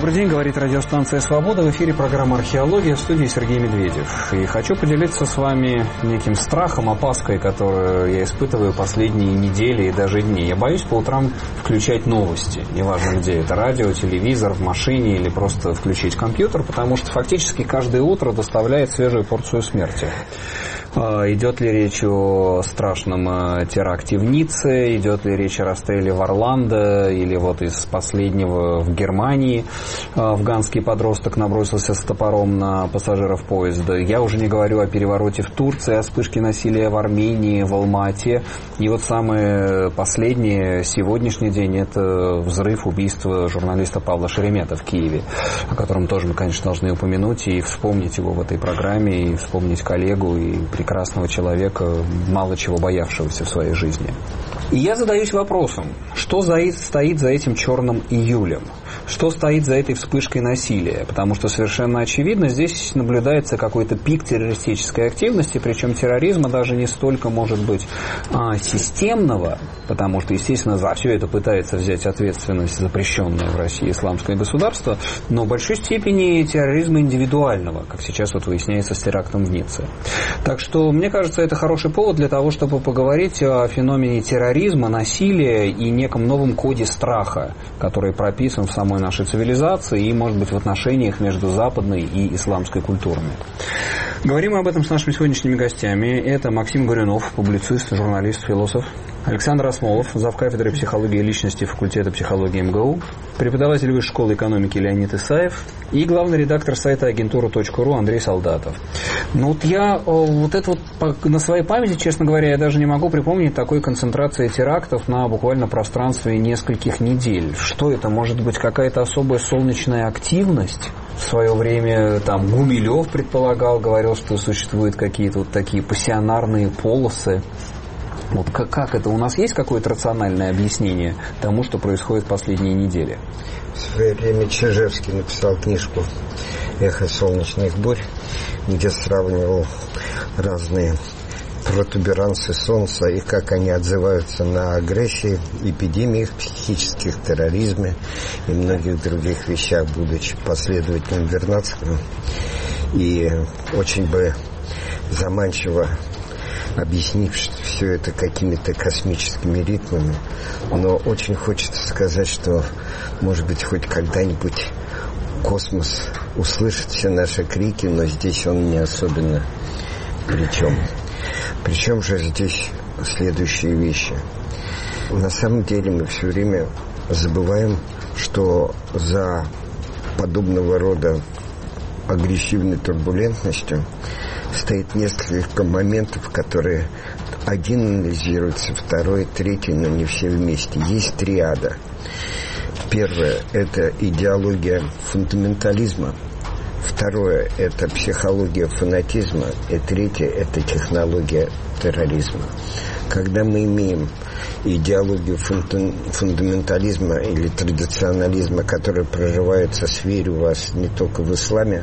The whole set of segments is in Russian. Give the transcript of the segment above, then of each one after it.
Добрый день, говорит радиостанция «Свобода». В эфире программа «Археология», в студии Сергей Медведев. И хочу поделиться с вами неким страхом, опаской, которую я испытываю последние недели и даже дни. Я боюсь по утрам включать новости, неважно где это, радио, телевизор, в машине или просто включить компьютер, потому что фактически каждое утро доставляет свежую порцию смерти. Идет ли речь о страшном теракте в Ницце, идет ли речь о расстреле в Орландо, или вот из последнего в Германии афганский подросток набросился с топором на пассажиров поезда. Я уже не говорю о перевороте в Турции, о вспышке насилия в Армении, в Алма-Ате. И вот самое последнее, сегодняшний день, это взрыв, убийства журналиста Павла Шеремета в Киеве, о котором тоже мы, конечно, должны упомянуть и вспомнить его в этой программе, и вспомнить коллегу, и прекрасного человека, мало чего боявшегося в своей жизни. И я задаюсь вопросом, что стоит за этим черным июлем? Что стоит за этой вспышкой насилия? Потому что совершенно очевидно, здесь наблюдается какой-то пик террористической активности, причем терроризма даже не столько, может быть, системного, потому что, естественно, за все это пытается взять ответственность запрещенное в России исламское государство, но в большой степени терроризма индивидуального, как сейчас вот выясняется с терактом в Ницце. Так что, мне кажется, это хороший повод для того, чтобы поговорить о феномене терроризма, насилия и неком новом коде страха, который прописан в самой нашей цивилизации и, может быть, в отношениях между западной и исламской культурами. Говорим об этом с нашими сегодняшними гостями. Это Максим Горюнов, публицист, журналист, философ. Александр Осмолов, завкафедры психологии личности факультета психологии МГУ. Преподаватель Высшей школы экономики Леонид Исаев. И главный редактор сайта агентура.ру Андрей Солдатов. Ну вот я на своей памяти, честно говоря, я даже не могу припомнить такой концентрации терактов на буквально пространстве нескольких недель. Что это? Может быть, какая-то особая солнечная активность? В свое время там Гумилев предполагал, говорил, что существуют какие-то вот такие пассионарные полосы. Вот как это? У нас есть какое-то рациональное объяснение тому, что происходит в последние недели? В свое время Чижевский написал книжку «Эхо солнечных бурь», где сравнивал разные протуберанцы Солнца и как они отзываются на агрессии, эпидемиях психических, терроризме и многих других вещах, будучи последователем Вернадского. И очень бы заманчиво объяснив все это какими-то космическими ритмами, но очень хочется сказать, что, может быть, хоть когда-нибудь космос услышит все наши крики, но здесь он не особенно причем. Причем же здесь следующие вещи. На самом деле мы все время забываем, что за подобного рода агрессивной турбулентностью стоит несколько моментов, которые один анализируется, второй, третий, но не все вместе. Есть триада. Первое – это идеология фундаментализма. Второе – это психология фанатизма. И третье – это технология терроризма. Когда мы имеем идеологию фундаментализма или традиционализма, которая проживается в сфере у вас не только в исламе,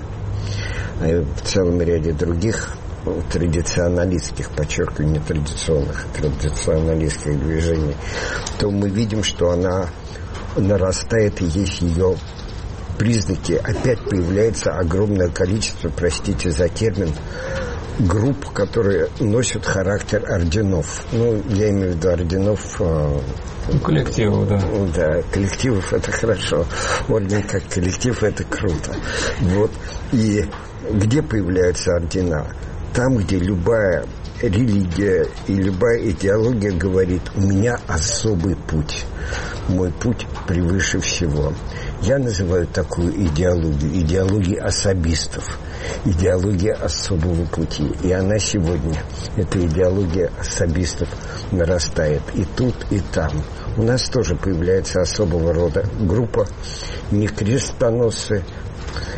а и в целом ряде других традиционалистских, подчеркиваю, не традиционных, традиционалистских движений, то мы видим, что она нарастает, и есть ее признаки. Опять появляется огромное количество, простите за термин, групп, которые носят характер орденов. Ну, я имею в виду орденов... коллективов, да. Да, коллективов — это хорошо. Орден как коллектив — это круто. Вот. И где появляются ордена? Там, где любая религия и любая идеология говорит: у меня особый путь. Мой путь превыше всего. Я называю такую идеологией особистов, идеология особого пути. И она сегодня, эта идеология особистов, нарастает и тут, и там. У нас тоже появляется особого рода группа, не крестоносцы,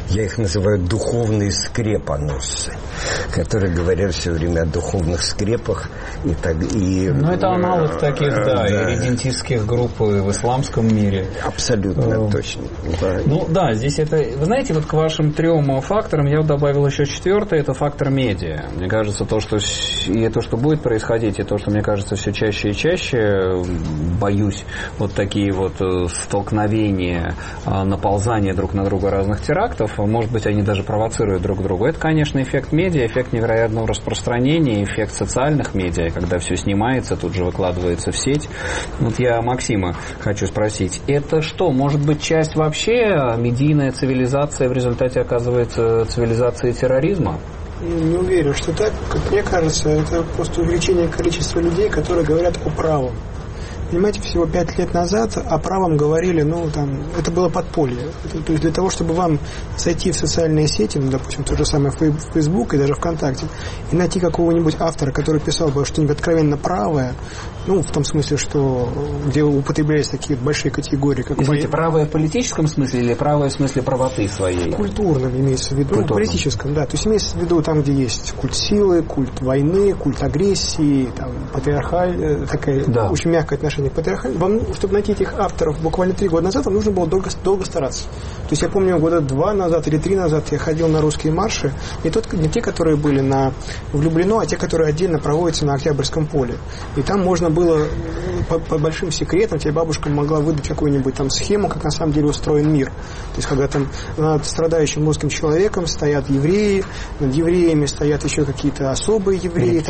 Я их называю духовные скрепоносцы, которые говорят все время о духовных скрепах. Ну, это аналог таких, да, иридентистских групп в исламском мире. Абсолютно точно. Да. Ну, да, здесь это... Вы знаете, вот к вашим 3 факторам я добавил еще 4-й, это фактор медиа. Мне кажется, то, что будет происходить, и то, что, мне кажется, все чаще и чаще, боюсь, вот такие вот столкновения, наползания друг на друга разных терактов, может быть, они даже провоцируют друг друга. Это, конечно, эффект медиа, эффект невероятного распространения, эффект социальных медиа, когда все снимается, тут же выкладывается в сеть. Вот я Максима хочу спросить, это что, может быть, часть вообще медийная цивилизация в результате оказывается цивилизацией терроризма? Не уверен, что так. Как мне кажется, это просто увеличение количества людей, которые говорят о правом. Понимаете, всего 5 лет назад о правом говорили, это было подполье. То есть для того, чтобы вам зайти в социальные сети, допустим, то же самое Facebook и даже ВКонтакте, и найти какого-нибудь автора, который писал бы что-нибудь откровенно правое, в том смысле, что где употреблялись такие большие категории, как... Извините, правое в политическом смысле или правое в смысле правоты своей? Культурном имеется в виду, политическом, да. То есть имеется в виду там, где есть культ силы, культ войны, культ агрессии, патриархаль, такая очень мягкое отношение к патриархаль. Вам, чтобы найти этих авторов буквально 3 года назад, вам нужно было долго стараться. То есть я помню, года 2 назад или 3 назад я ходил на русские марши, не те, которые были в Люблино, а те, которые отдельно проводятся на Октябрьском поле. И там можно было по большим секретам, тебе бабушка могла выдать какую-нибудь схему, как на самом деле устроен мир. То есть когда там над страдающим русским человеком стоят евреи, над евреями стоят еще какие-то особые евреи,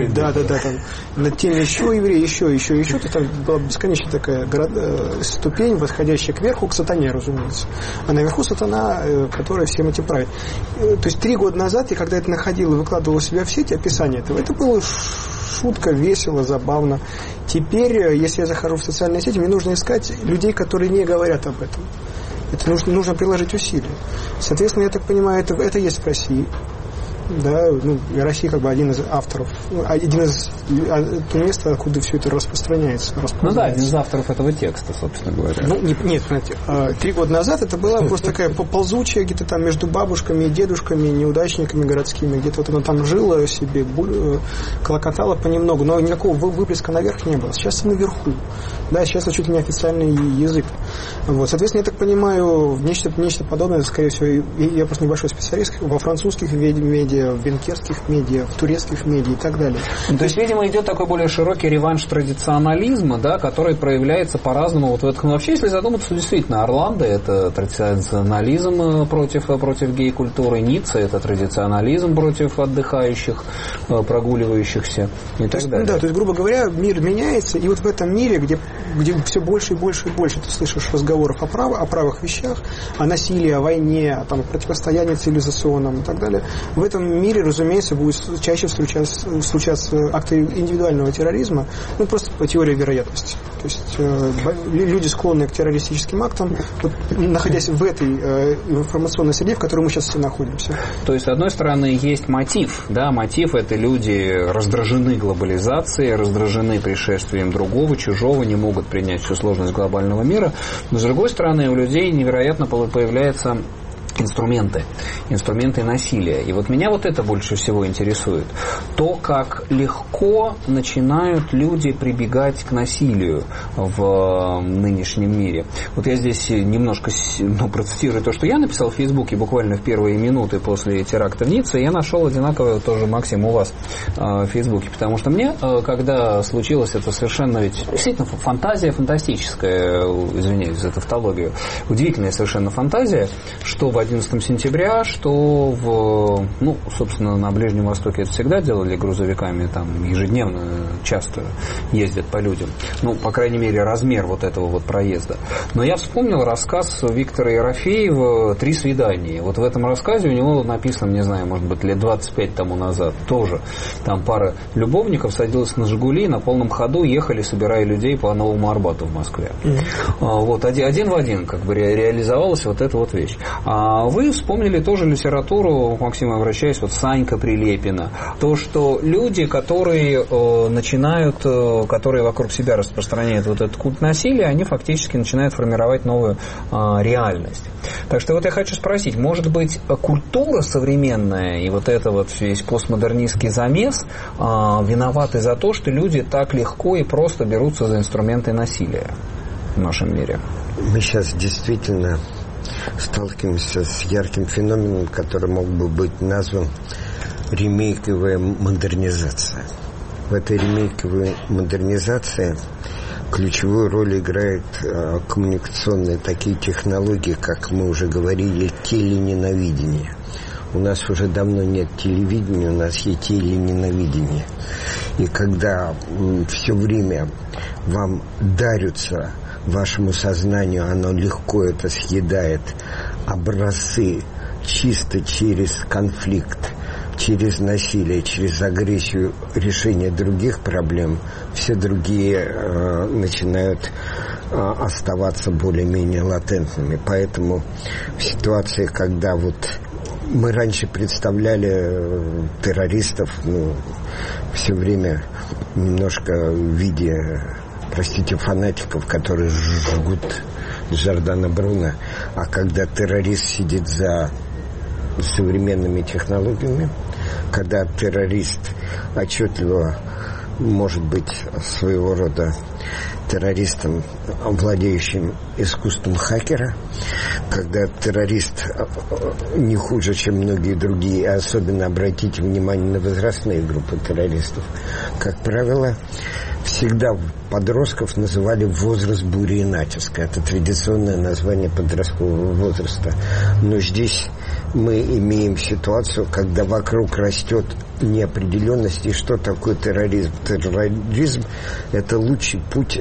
над теми еще евреи, еще. То есть там была бесконечная такая ступень, восходящая кверху, к сатане, разумеется. А наверху сатана, которая всем этим правит. То есть 3 года назад я когда это находил и выкладывал у себя в сети описание этого, это было шутка, весело, забавно. Теперь, если я захожу в социальные сети, мне нужно искать людей, которые не говорят об этом. Это нужно приложить усилия. Соответственно, я так понимаю, это есть в России. Да, Россия один из авторов, один из мест, откуда все это распространяется. Один из авторов этого текста, собственно говоря. Нет, знаете, 3 года назад это была просто такая ползучая где-то там между бабушками и дедушками, неудачниками городскими, где-то она там жила себе, клокотала понемногу, но никакого выплеска наверх не было. Сейчас наверху. Да, сейчас это чуть ли не официальный язык. Соответственно, я так понимаю, нечто подобное, скорее всего, я просто небольшой специалист, во французских медиа, в венгерских медиа, в турецких медиа и так далее. То есть, видимо, идет такой более широкий реванш традиционализма, да, который проявляется по-разному. Вообще, если задуматься, действительно, Орландо – это традиционализм против гей-культуры, Ницца – это традиционализм против отдыхающих, прогуливающихся и так далее. Да, то есть, грубо говоря, мир меняется, и в этом мире, где все больше и больше и больше ты слышишь разговоров о правых вещах, о насилии, о войне, о противостоянии цивилизационном и так далее, в этом мире, разумеется, будет чаще случаться акты индивидуального терроризма, просто по теории вероятности. То есть люди, склонные к террористическим актам, находясь в этой информационной среде, в которой мы сейчас все находимся. То есть, с одной стороны, есть мотив. Да, мотив – это люди раздражены глобализацией, раздражены пришествием другого, чужого, не могут принять всю сложность глобального мира. Но, с другой стороны, у людей невероятно появляются инструменты насилия. И меня это больше всего интересует. То, как легко начинают люди прибегать к насилию в нынешнем мире. Я здесь немножко процитирую то, что я написал в Фейсбуке буквально в первые минуты после теракта в Ницце. Я нашел одинаковое тоже, Максим, у вас в Фейсбуке. Потому что мне, когда случилось это совершенно действительно фантазия фантастическая, извиняюсь за тавтологию, удивительная совершенно фантазия, что в 11 сентября, что собственно, на Ближнем Востоке это всегда делали грузовиками, там ежедневно часто ездят по людям. По крайней мере, размер этого проезда. Но я вспомнил рассказ Виктора Ерофеева «Три свидания». В этом рассказе у него написано, не знаю, может быть, лет 25 тому назад тоже. Там пара любовников садилась на «Жигули», на полном ходу ехали, собирая людей по Новому Арбату в Москве. Один в один реализовалась эта вещь. Вы вспомнили тоже литературу, Максим, обращаясь, вот Санька Прилепина. То, что люди, которые которые вокруг себя распространяют вот этот культ насилия, они фактически начинают формировать новую реальность. Так что вот я хочу спросить, может быть, культура современная и вот это вот весь постмодернистский замес виноваты за то, что люди так легко и просто берутся за инструменты насилия в нашем мире? Мы сейчас действительно сталкиваемся с ярким феноменом, который мог бы быть назван ремейковая модернизация. В этой ремейковой модернизации ключевую роль играют коммуникационные такие технологии, как мы уже говорили, телененавидение. У нас уже давно нет телевидения, у нас есть телененавидение. И когда все время вам дарятся вашему сознанию, оно легко это съедает, образцы чисто через конфликт, через насилие, через агрессию решения других проблем, все другие начинают оставаться более-менее латентными. Поэтому в ситуации, когда вот мы раньше представляли террористов, все время немножко в виде, простите, фанатиков, которые жгут Джордано Бруно, а когда террорист сидит за современными технологиями, когда террорист отчетливо может быть своего рода террористом, владеющим искусством хакера, когда террорист не хуже, чем многие другие, а особенно обратите внимание на возрастные группы террористов, как правило, всегда подростков называли возраст бури и натиска. Это традиционное название подросткового возраста. Но здесь мы имеем ситуацию, когда вокруг растет неопределенность. И что такое терроризм? Терроризм – это лучший путь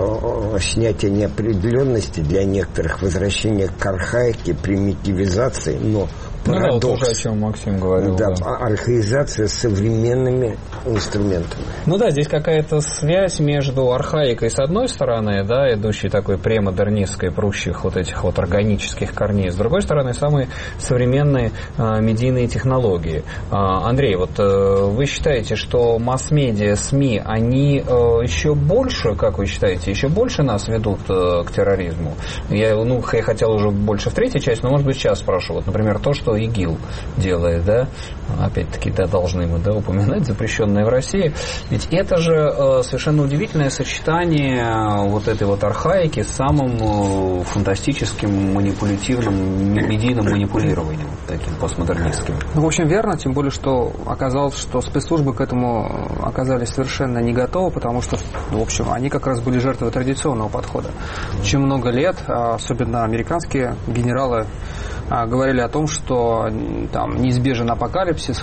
снятия неопределенности для некоторых, возвращения к архаике, примитивизации, но парадокс. Да, вот уже о чем Максим говорил. Да, архаизация с современными инструментами. Здесь какая-то связь между архаикой с одной стороны, идущей такой премодернистской, прущих вот этих вот органических корней, с другой стороны, самые современные медийные технологии. Андрей, вот вы считаете, что масс-медиа, СМИ, они еще больше, как вы считаете, еще больше нас ведут к терроризму? Я хотел уже больше в третьей части, но, может быть, сейчас спрошу. Вот, например, то, что ИГИЛ делает, опять-таки, должны мы упоминать, запрещенное в России. Ведь это же совершенно удивительное сочетание вот этой вот архаики с самым фантастическим манипулятивным медийным манипулированием, таким постмодернистским. В общем, верно, тем более, что оказалось, что спецслужбы к этому оказались совершенно не готовы, потому что, в общем, они как раз были жертвой традиционного подхода. Очень много лет, особенно американские генералы, говорили о том, что там неизбежен апокалипсис,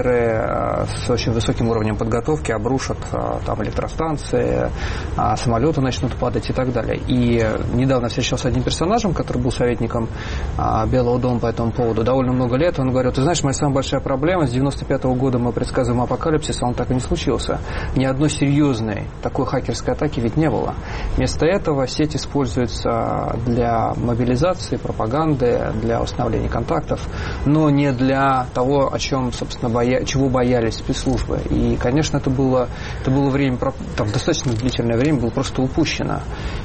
хакеры с очень высоким уровнем подготовки обрушат там электростанции, самолеты начнут падать и так далее. И недавно встречался с одним персонажем, который был советником Белого дома по этому поводу довольно много лет. Он говорил: ты знаешь, моя самая большая проблема, с 95-го года мы предсказываем апокалипсис, а он так и не случился. Ни одной серьезной такой хакерской атаки ведь не было. Вместо этого сеть используется для мобилизации, пропаганды, для установления контактов, но не для того, о чем, собственно, чего боялись спецслужбы. И, конечно, это было время, там достаточно длительное время было просто упущено.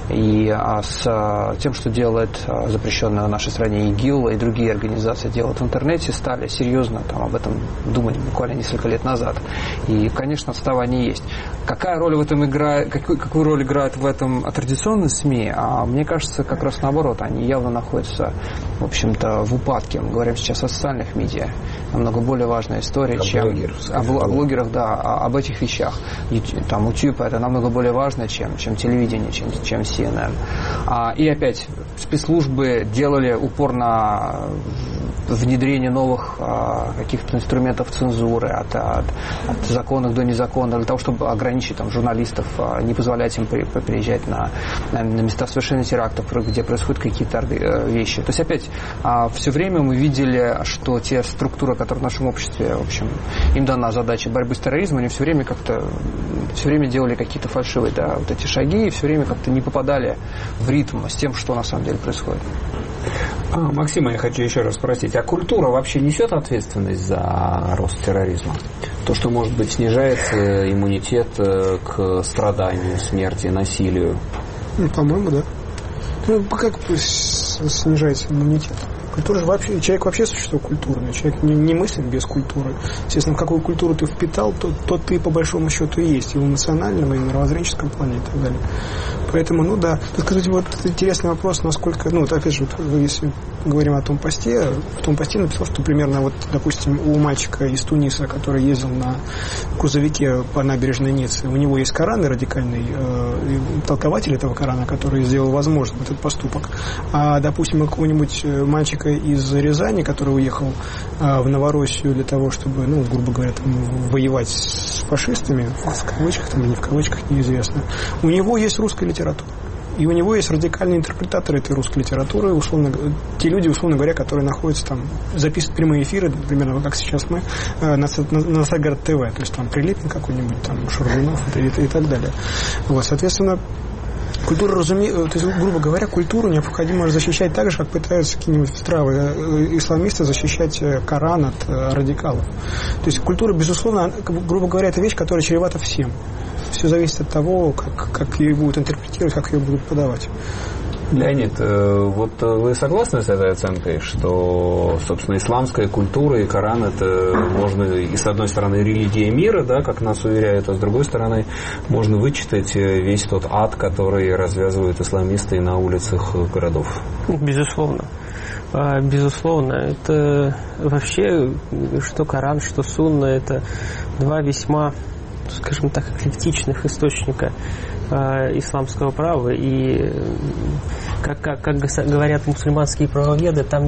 И с тем, что делает запрещенная в нашей стране ИГИЛ и другие организации делают в интернете, стали серьезно об этом думать буквально несколько лет назад. И, конечно, отставание есть. Какая роль в этом играет, какую роль играют в этом традиционные СМИ? Мне кажется, как раз наоборот, они явно находятся, в общем-то, в упадке. Мы говорим сейчас о социальных медиа. Намного более важная история, чем о блогерах, об этих вещах. YouTube это намного более важно, чем телевидение, чем CNN. И опять, спецслужбы делали упор на внедрение новых каких-то инструментов цензуры, от законных до незаконных, для того, чтобы ограничить журналистов, не позволять им приезжать на места совершения терактов, где происходят какие-то вещи. То есть опять, все время мы видели, что те структуры, которые в нашем обществе, в общем, им дана задача борьбы с терроризмом, они все время делали какие-то фальшивые вот эти шаги, и все время как-то не попадали попадали в ритм с тем, что на самом деле происходит. Максима, я хочу еще раз спросить, а культура вообще несет ответственность за рост терроризма? То, что, может быть, снижается иммунитет к страданию, смерти, насилию? По-моему, да. Как снижается иммунитет? Культура же вообще, человек вообще существо культурное, человек не мыслит без культуры. Естественно, в какую культуру ты впитал, то ты по большому счету и есть, и в эмоциональном, и в мировоззренческом плане и так далее. Поэтому, да. Тут, кстати, вот интересный вопрос, насколько, опять же, если говорим о том посте, в том посте написал, что примерно, допустим, у мальчика из Туниса, который ездил на грузовике по набережной Ниццы, у него есть Коран, радикальный толкователь этого Корана, который сделал возможным этот поступок. А, допустим, какого-нибудь мальчика из Рязани, который уехал в Новороссию для того, чтобы, грубо говоря, воевать с фашистами, в кавычках там, или не в кавычках, неизвестно, у него есть русская литература. И у него есть радикальные интерпретаторы этой русской литературы, те люди, условно говоря, которые находятся там, записывают прямые эфиры, примерно как сейчас мы, на Сагард ТВ, то есть там Прилепин какой-нибудь, там Шургунов и так далее. Вот, соответственно, культура, то есть, грубо говоря, культуру необходимо защищать так же, как пытаются какие-нибудь здравые исламисты защищать Коран от радикалов. То есть культура, безусловно, грубо говоря, это вещь, которая чревата всем. Все зависит от того, как ее будут интерпретировать, как ее будут подавать. Леонид, вот вы согласны с этой оценкой, что, собственно, исламская культура и Коран — это можно и с одной стороны религия мира, да, как нас уверяют, а с другой стороны можно вычитать весь тот ад, который развязывают исламисты на улицах городов? Безусловно. Безусловно, это вообще, что Коран, что Сунна, это два весьма, скажем так, эклектичных источника исламского права. И, как говорят мусульманские правоведы, там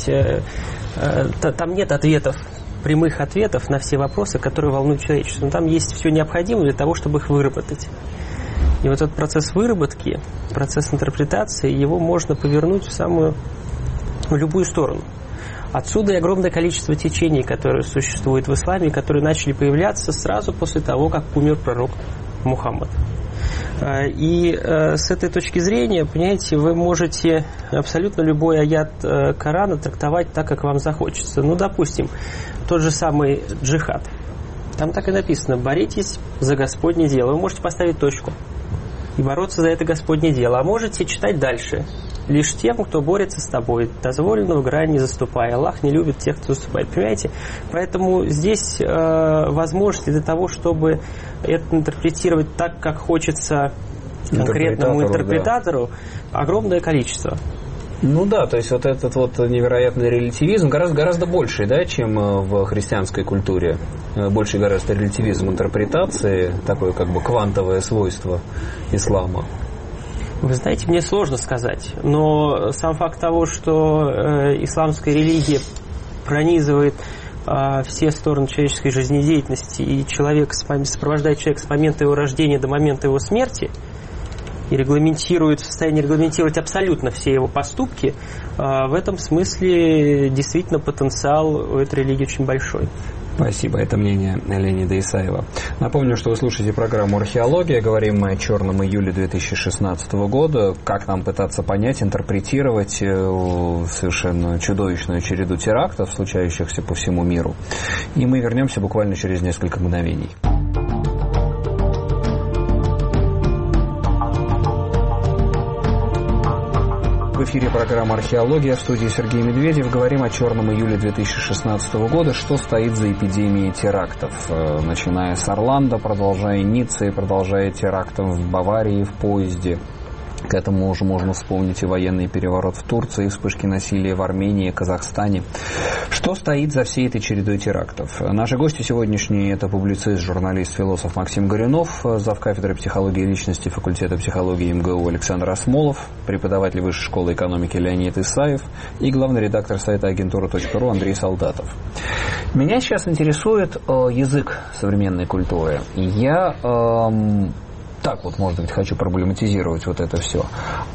нет ответов, прямых ответов на все вопросы, которые волнуют человечество. Но там есть все необходимое для того, чтобы их выработать. И вот этот процесс выработки, процесс интерпретации, его можно повернуть в любую сторону. Отсюда и огромное количество течений, которые существуют в исламе, которые начали появляться сразу после того, как умер пророк Мухаммад. И с этой точки зрения, понимаете, вы можете абсолютно любой аят Корана трактовать так, как вам захочется. Допустим, тот же самый джихад. Там так и написано: боритесь за Господне дело. Вы можете поставить точку и бороться за это Господне дело. А можете читать дальше. Лишь тем, кто борется с тобой, дозволенную грань не заступая. Аллах не любит тех, кто заступает. Понимаете? Поэтому здесь возможности для того, чтобы это интерпретировать так, как хочется конкретному интерпретатору, да, огромное количество. То есть вот этот вот невероятный релятивизм гораздо больше, да, чем в христианской культуре. Больше гораздо релятивизм интерпретации, такое как бы квантовое свойство ислама. Вы знаете, мне сложно сказать, но сам факт того, что исламская религия пронизывает все стороны человеческой жизнедеятельности, и сопровождает человека с момента его рождения до момента его смерти, и в состоянии регламентировать абсолютно все его поступки, в этом смысле действительно потенциал у этой религии очень большой. Спасибо. Это мнение Леонида Исаева. Напомню, что вы слушаете программу «Археология». Говорим мы о черном июле 2016 года. Как нам пытаться понять, интерпретировать совершенно чудовищную череду терактов, случающихся по всему миру. И мы вернемся буквально через несколько мгновений. В эфире программа «Археология», в студии Сергей Медведев. Говорим о черном июле 2016 года, что стоит за эпидемией терактов. Начиная с Орландо, продолжая Ниццей, продолжая терактом в Баварии в поезде. К этому уже можно вспомнить и военный переворот в Турции, вспышки насилия в Армении, Казахстане. Что стоит за всей этой чередой терактов? Наши гости сегодняшние — это публицист, журналист, философ Максим Горюнов, завкафедры психологии личности факультета психологии МГУ Александр Осмолов, преподаватель Высшей школы экономики Леонид Исаев и главный редактор сайта агентура.ру Андрей Солдатов. Меня сейчас интересует язык современной культуры. Я так вот, может быть, хочу проблематизировать вот это все.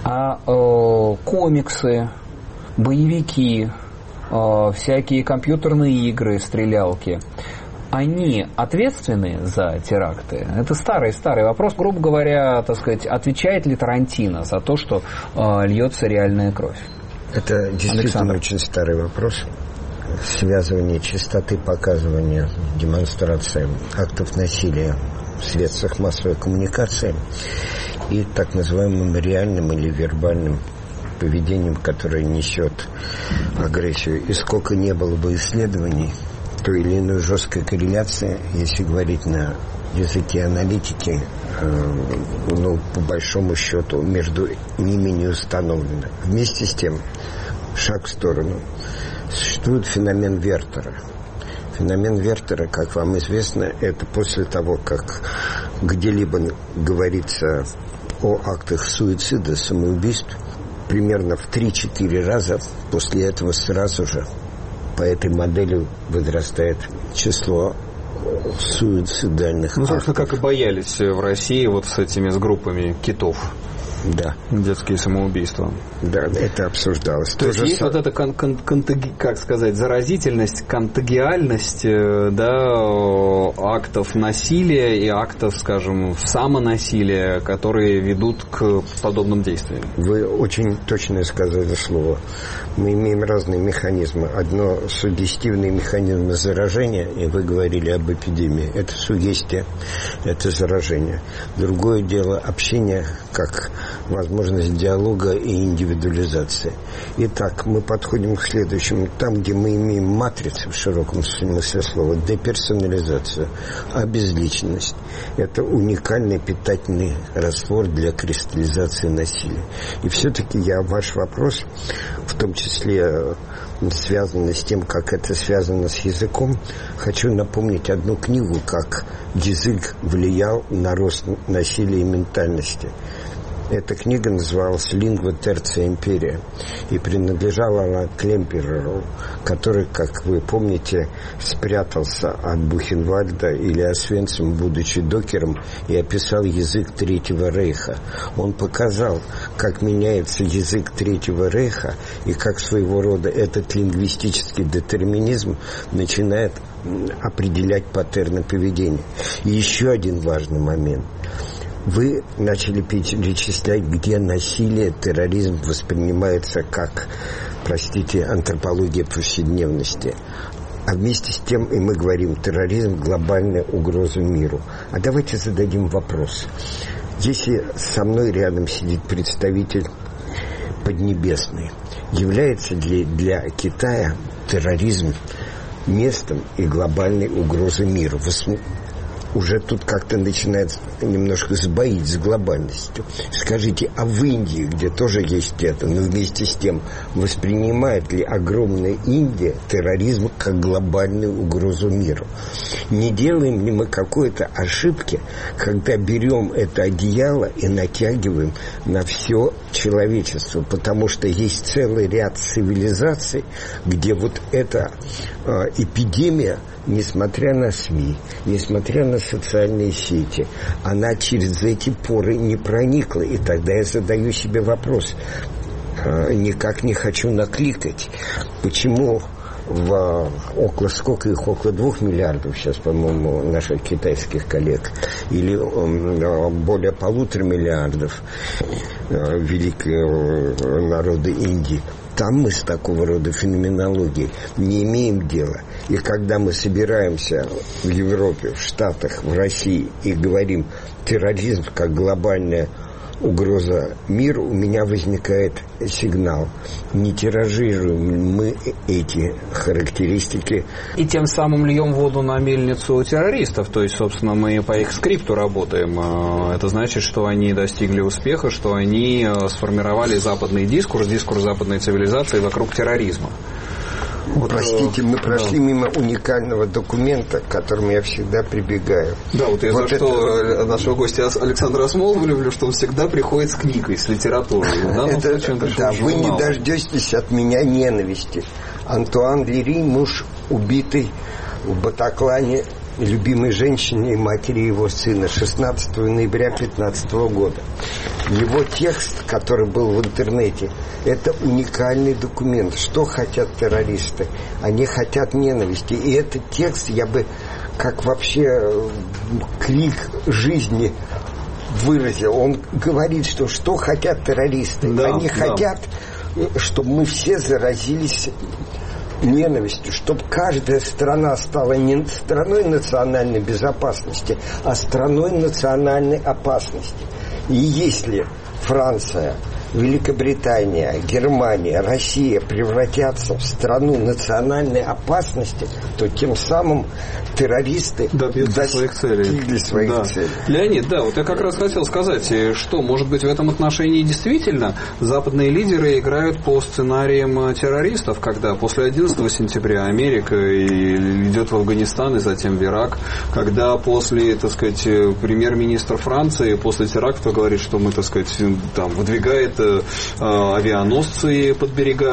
Комиксы, боевики, всякие компьютерные игры, стрелялки. они ответственны за теракты? Это старый вопрос. Грубо говоря, так сказать, отвечает ли Тарантино за то, что льется реальная кровь? Это действительно очень старый вопрос. Связывание частоты показывания, демонстрации актов насилия в средствах массовой коммуникации и так называемым реальным или вербальным поведением, которое несет агрессию. И сколько не было бы исследований, той или иной жесткой корреляции, если говорить на языке аналитики, по большому счету, между ними не установлено. Вместе с тем, шаг в сторону, существует феномен Вертера. Феномен Вертера, как вам известно, это после того, как где-либо говорится о актах суицида, самоубийств, примерно в 3-4 раза после этого сразу же по этой модели возрастает число суицидальных актов. Собственно, как и боялись в России вот с этими, с группами китов. Да. Детские самоубийства. Да, это обсуждалось. То есть есть вот эта, как сказать, заразительность, контагиальность, актов насилия и актов, скажем, самонасилия, которые ведут к подобным действиям. Вы очень точно сказали слово. Мы имеем разные механизмы. Одно – суггестивный механизм заражения, и вы говорили об эпидемии. Это суггестия, это заражение. Другое дело – общение как возможность диалога и индивидуализации. Итак, мы подходим к следующему. Там, где мы имеем матрицы в широком смысле слова, деперсонализацию, обезличенность. Это уникальный питательный раствор для кристаллизации насилия. И все-таки я ваш вопрос, в том числе связанный с тем, как это связано с языком, хочу напомнить одну книгу, как язык влиял на рост насилия и ментальности. Эта книга называлась «Лингва терция империя» и принадлежала она Клемпереру, который, как вы помните, спрятался от Бухенвальда или Освенцима, будучи докером, и описал язык Третьего Рейха. Он показал, как меняется язык Третьего Рейха и как своего рода этот лингвистический детерминизм начинает определять паттерны поведения. И еще один важный момент. Вы начали перечислять, где насилие, терроризм воспринимается как, антропология повседневности. А вместе с тем, и мы говорим, терроризм – глобальная угроза миру. А давайте зададим вопрос. Если со мной рядом сидит представитель Поднебесной, является ли для Китая терроризм местом и глобальной угрозой миру? Уже тут как-то начинает немножко сбоить с глобальностью. Скажите, а в Индии, где тоже есть это, но вместе с тем, воспринимает ли огромная Индия терроризм как глобальную угрозу миру? Не делаем ли мы какой-то ошибки, когда берем это одеяло и натягиваем на все человечество? Потому что есть целый ряд цивилизаций, где вот эта эпидемия, несмотря на СМИ, несмотря на социальные сети, она через эти поры не проникла. И тогда я задаю себе вопрос, никак не хочу накликать, почему сколько их, около 2 миллиардов сейчас, по-моему, наших китайских коллег, или более 1,5 миллиарда великого народа Индии. Там мы с такого рода феноменологией не имеем дела. И когда мы собираемся в Европе, в Штатах, в России и говорим терроризм как глобальная угроза миру, у меня возникает сигнал. Не тиражируем мы эти характеристики. И тем самым льем воду на мельницу террористов. То есть, собственно, мы по их скрипту работаем. Это значит, что они достигли успеха, что они сформировали западный дискурс западной цивилизации вокруг терроризма. Простите, мы прошли мимо уникального документа, к которому я всегда прибегаю. Да, вот я за что нашего гостя Александра Асмолова люблю, что он всегда приходит с книгой, с литературой. Вы не дождетесь от меня ненависти. Антуан Лери, муж убитый в Батаклане любимой женщине и матери его сына 16 ноября 2015 года. Его текст, который был в интернете, это уникальный документ. Что хотят террористы? Они хотят ненависти. И этот текст я бы как вообще крик жизни выразил. Он говорит, что хотят террористы. Они хотят, чтобы мы все заразились ненавистью, чтобы каждая страна стала не страной национальной безопасности, а страной национальной опасности. И если Франция, Великобритания, Германия, Россия превратятся в страну национальной опасности, то тем самым террористы добьются своих целей. Леонид, вот я как раз хотел сказать, что, может быть, в этом отношении действительно западные лидеры играют по сценариям террористов, когда после 11 сентября Америка идет в Афганистан и затем в Ирак, когда после, так сказать, премьер-министр Франции после теракта говорит, что мы, так сказать, там выдвигает авианосцы под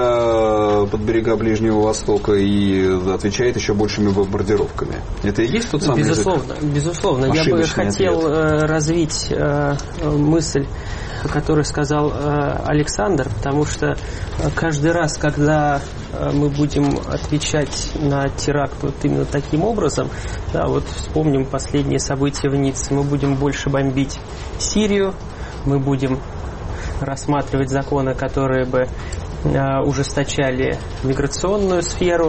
берега Ближнего Востока и отвечает еще большими бомбардировками. Это и есть тот самый Безусловно. Я бы хотел развить мысль, которую сказал Александр, потому что каждый раз, когда мы будем отвечать на теракт вот именно таким образом, вспомним последние события в Ницце, мы будем больше бомбить Сирию, мы будем рассматривать законы, которые бы ужесточали миграционную сферу,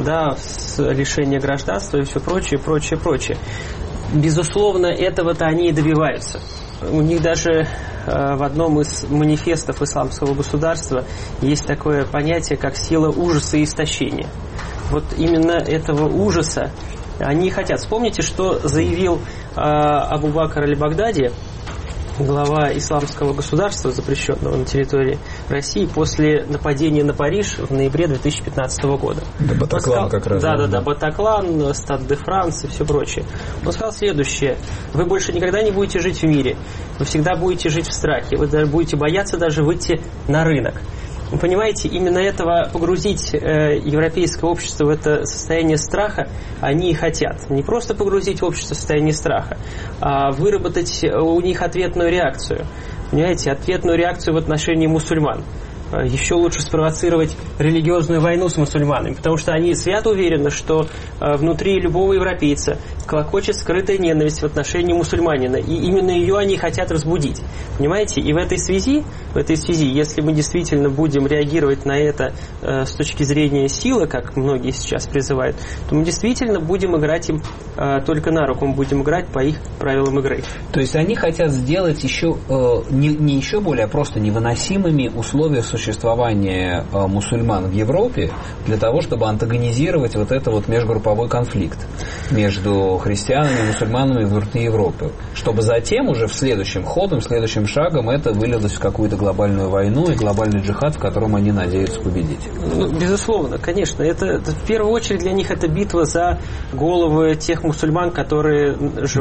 с лишения гражданства и все прочее. Безусловно, этого-то они и добиваются. У них даже в одном из манифестов исламского государства есть такое понятие, как сила ужаса и истощения. Вот именно этого ужаса они хотят. Вспомните, что заявил Абу Бакр аль-Багдади, глава исламского государства, запрещенного на территории России, после нападения на Париж в ноябре 2015 года. Батаклан как раз. Батаклан, Стад де Франс и все прочее. Он сказал следующее: вы больше никогда не будете жить в мире, вы всегда будете жить в страхе, вы будете бояться даже выйти на рынок. Вы понимаете, именно этого погрузить европейское общество в это состояние страха они и хотят. Не просто погрузить общество в состояние страха, а выработать у них ответную реакцию. Понимаете, ответную реакцию в отношении мусульман. Еще лучше спровоцировать религиозную войну с мусульманами, потому что они свято уверены, что внутри любого европейца клокочет скрытая ненависть в отношении мусульманина, и именно ее они хотят разбудить. Понимаете? И в этой связи, если мы действительно будем реагировать на это с точки зрения силы, как многие сейчас призывают, то мы действительно будем играть им только на руку, мы будем играть по их правилам игры. То есть они хотят сделать еще не еще более, а просто невыносимыми условия существования мусульман в Европе для того, чтобы антагонизировать вот это вот межгрупповой конфликт между христианами и мусульманами внутри Европы, чтобы затем уже следующим шагом это вылилось в какую-то глобальную войну и глобальный джихад, в котором они надеются победить. Безусловно, конечно. Это в первую очередь для них это битва за головы тех мусульман, которые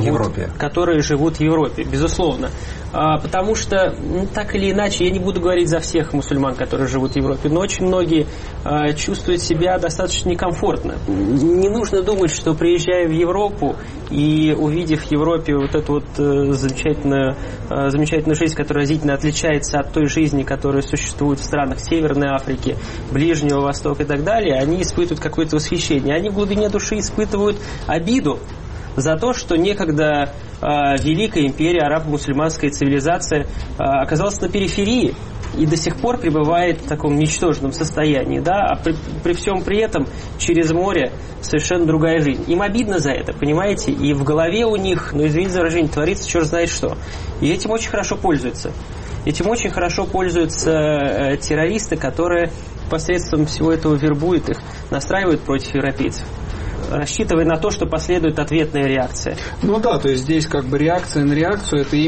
живут в Европе. Безусловно. Потому что, так или иначе, я не буду говорить за всех мусульман, которые живут в Европе, но очень многие чувствуют себя достаточно некомфортно. Не нужно думать, что приезжая в Европу и увидев в Европе вот эту вот замечательную жизнь, которая разительно отличается от той жизни, которая существует в странах Северной Африки, Ближнего Востока и так далее, они испытывают какое-то восхищение. Они в глубине души испытывают обиду за то, что некогда великая империя, арабо-мусульманская цивилизация оказалась на периферии и до сих пор пребывает в таком ничтожном состоянии, а при всем при этом через море совершенно другая жизнь. Им обидно за это, понимаете? И в голове у них, извините за выражение, творится черт знает что. И этим очень хорошо пользуются. Этим очень хорошо пользуются террористы, которые посредством всего этого вербуют их, настраивают против европейцев, рассчитывая на то, что последует ответная реакция. То есть здесь как бы реакция на реакцию, это